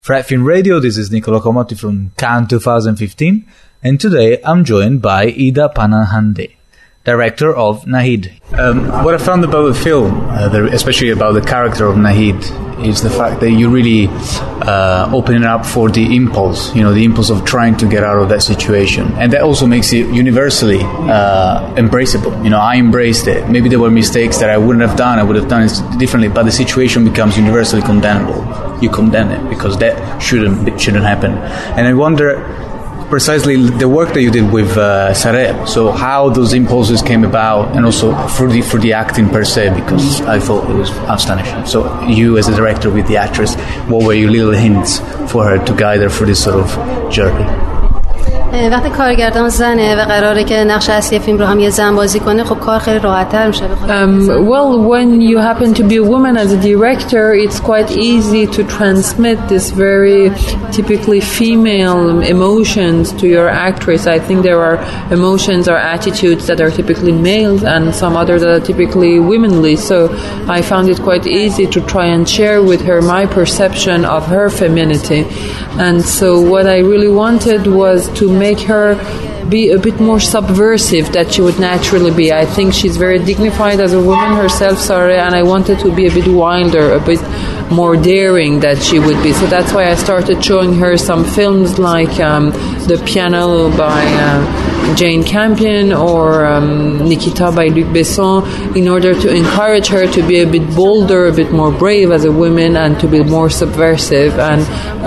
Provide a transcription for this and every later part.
Frat Film Radio, this is Nicola Comotti from Cannes 2015, and today I'm joined by Ida Panahande, director of Nahid. What I found about the film, especially about the character of Nahid, is the fact that you really open it up for the impulse, the impulse of trying to get out of that situation. And that also makes it universally embraceable. I embraced it. Maybe there were mistakes that I wouldn't have done, I would have done it differently, but the situation becomes universally condemnable. You condemn it because that shouldn't happen. And I wonder precisely the work that you did with Sareb, so how those impulses came about, and also for the acting per se, because I thought it was astonishing. So you as a director with the actress, what were your little hints for her to guide her through this sort of journey? وقتی کارگردان زنه و قراره که نقش اصلی فیلم رو هم یه زن بازی کنه خب کار خیلی راحت‌تر میشه. Well, when you happen to be a woman as a director, it's quite easy to transmit this very typically female emotions to your actress. I think there are emotions or attitudes that are typically male and some others that are typically womanly. So I found it quite easy to try and share with her my perception of her femininity. And so what I really wanted was to make her be a bit more subversive that she would naturally be. I think she's very dignified as a woman herself, Sarah, and I wanted to be a bit wilder, a bit more daring that she would be. So that's why I started showing her some films like The Piano by Jane Campion or Nikita by Luc Besson, in order to encourage her to be a bit bolder, a bit more brave as a woman, and to be more subversive. And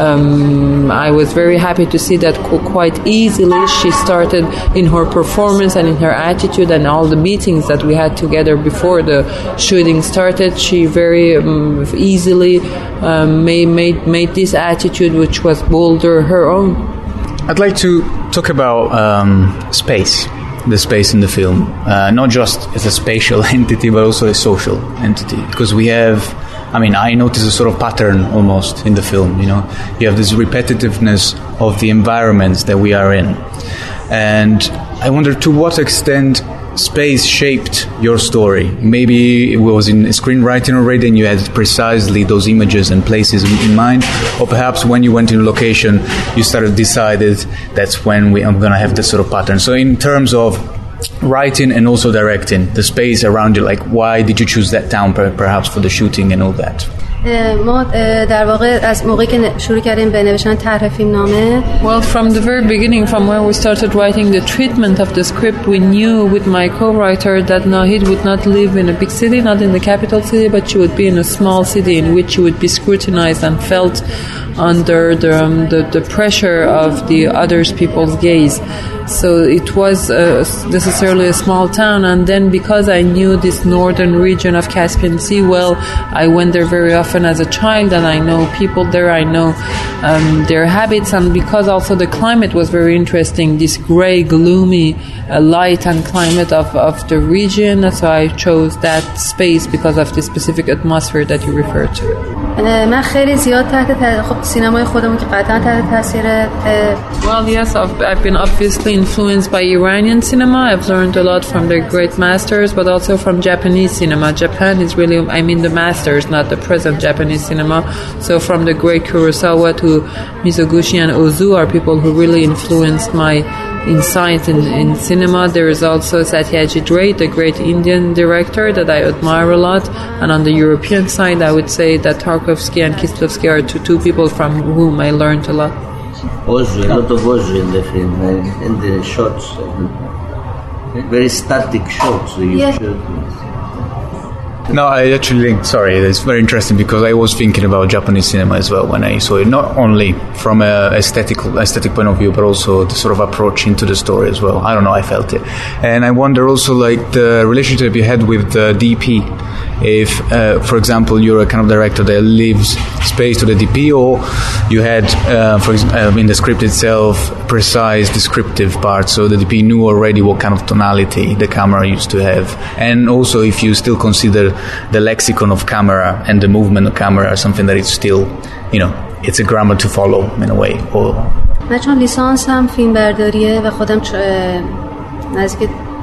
I was very happy to see that quite easily she started in her performance and in her attitude and all the meetings that we had together before the shooting started. She very easily made this attitude, which was bolder, her own. I'd like to talk about the space in the film, not just as a spatial entity, but also a social entity, because I notice a sort of pattern almost in the film, You have this repetitiveness of the environments that we are in. And I wonder to what extent space shaped your story. Maybe it was in screenwriting already and you had precisely those images and places in mind, or perhaps when you went in location you decided that's when I'm going to have this sort of pattern. So in terms of writing and also directing, the space around you, like why did you choose that town perhaps for the shooting and all that? ما در واقع از موقعی که شروع کردیم به نوشتن طرح فیلمنامه. Well, from the very beginning, from when we started writing the treatment of the script, we knew with my co-writer that Nahid would not live in a big city, not in the capital city, but she would be in a small city in which she would be scrutinized and felt under the pressure of the others people's gaze. So it was necessarily a small town, and then because I knew this northern region of Caspian Sea well, I went there very often as a child, and I know people there, I know their habits, and because also the climate was very interesting, this grey, gloomy light and climate of the region, so I chose that space because of the specific atmosphere that you referred to. من خیلی زیاد خب سینمای خودمون که قطعا تحت تاثیر Well, yes, I've been obviously influenced by Iranian cinema. I've learned a lot from their great masters, but also from Japanese cinema. Japan is really, the masters, not the present Japanese cinema. So from the great Kurosawa to Mizoguchi and Ozu are people who really influenced my insight in cinema. There is also Satyajit Ray, the great Indian director that I admire a lot. And on the European side, I would say that Tarkovsky and Kieslowski are two people from whom I learned a lot. Ozu, a lot of Ozu in the film, and the shots, very static shots. No, I actually think, it's very interesting because I was thinking about Japanese cinema as well when I saw it, not only from an aesthetic point of view, but also the sort of approach into the story as well. I don't know, I felt it. And I wonder also like the relationship you had with the DP, if, for example, you're a kind of director that leaves space to the DP, or you had, for example, in the script itself, precise descriptive parts, so the DP knew already what kind of tonality the camera used to have. And also if you still consider the lexicon of camera and the movement of camera as something that is still, it's a grammar to follow in a way. من چون لیسانسم فیلم برداریه و خودم نزدیک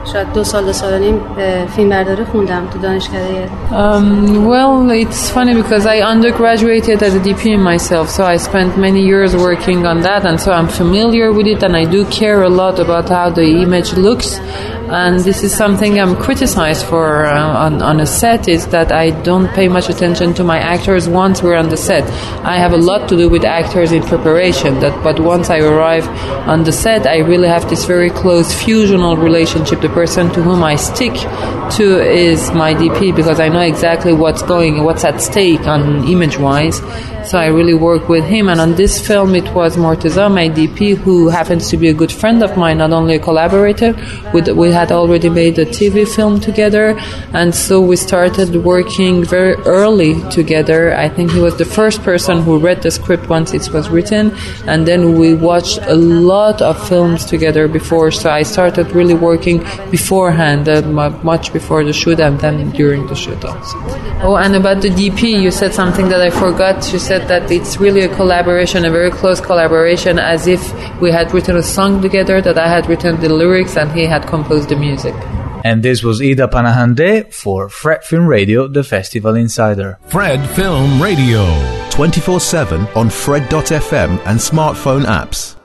شاید 2 سال و نیم فیلمبرداری خوندم تو دانشکده. Well, it's funny because I undergraduated as a DP myself, so I spent many years working on that, and so I'm familiar with it, and I do care a lot about how the image looks. And this is something I'm criticized for on a set, is that I don't pay much attention to my actors once we're on the set. I have a lot to do with actors in preparation, but once I arrive on the set, I really have this very close fusional relationship. The person to whom I stick to is my DP, because I know exactly what's at stake on image-wise. So I really work with him. And on this film, it was Morteza, my DP, who happens to be a good friend of mine, not only a collaborator. We had already made a TV film together, and so we started working very early together. I think he was the first person who read the script once it was written, and then we watched a lot of films together before. So I started really working beforehand, much before the shoot, and then during the shoot also. Oh, and about the DP, you said something that I forgot. You said that it's really a collaboration, a very close collaboration, as if we had written a song together, that I had written the lyrics and he had composed the music. And this was Ida Panahanday for Fred Film Radio, the Festival Insider. Fred Film Radio. 24/7 on Fred.fm and smartphone apps.